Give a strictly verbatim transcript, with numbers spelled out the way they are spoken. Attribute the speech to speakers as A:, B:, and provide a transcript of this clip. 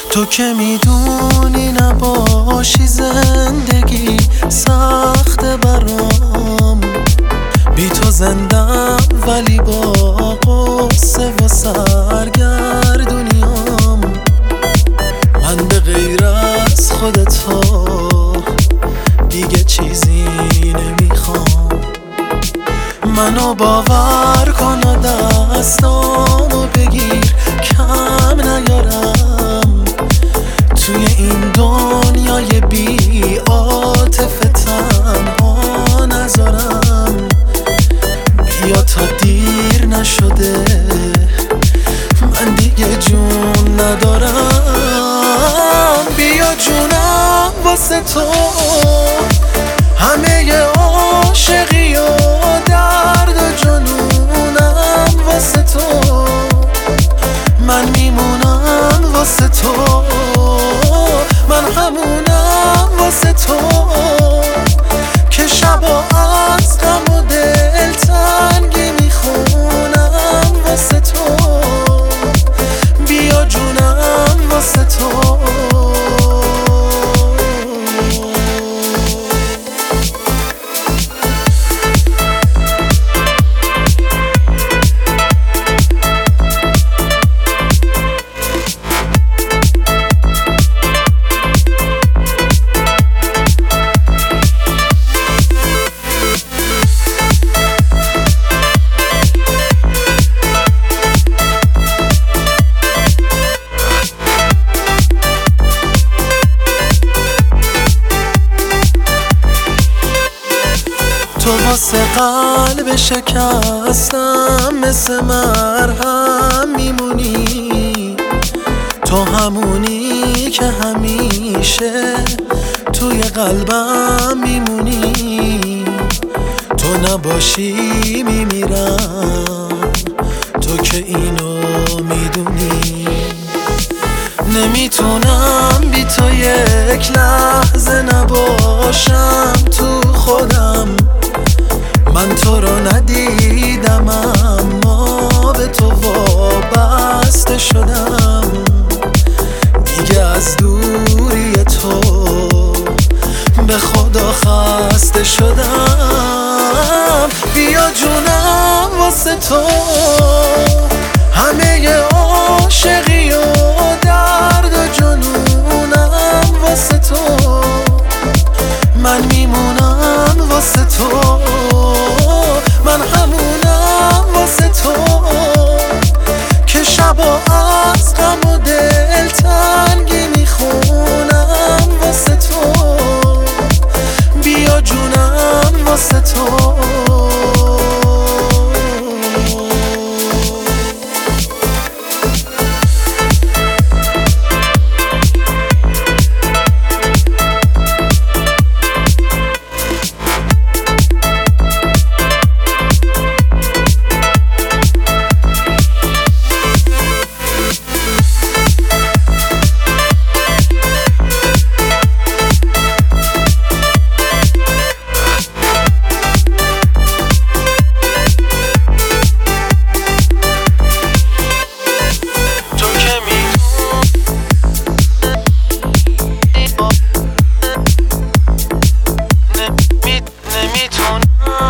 A: تو که میدونی نباشی زندگی سخته برام، بی تو زندم ولی با قصه و سرگردونیام. من به غیر از خودتو دیگه چیزی نمیخوام. منو باور کن و دستانو بگیر کم نیارم، توی این دنیای بی عاطفه تنها نذارم. بیا تا دیر نشده من دیگه جون ندارم. بیا جونم واسه تو همه عاشقی و درد و جنونم واسه تو. من میمونم واسه تو، من همونم واسه تو که شبا از غم و دلتنگی میخونم واسه تو. بیا جونم واسه تو. تو واسه قلب شکستم مثل مرهم میمونی. تو همونی که همیشه توی قلبم میمونی. تو نباشی میمیرم، تو که اینو میدونی. نمیتونم بی تو یک لحظه نباشم تو خودم. من تو رو ندیدم اما به تو وابسته شدم. دیگه از دوری تو به خدا خسته شدم. بیا جونم واسه تو همه عاشقی و درد و جنونم واسه تو. من میمونم واسه تو، من همونم واسه تو که شبا از غم و دلتنگی میخونم واسه تو. بیا جونم واسه تو. نمیتونم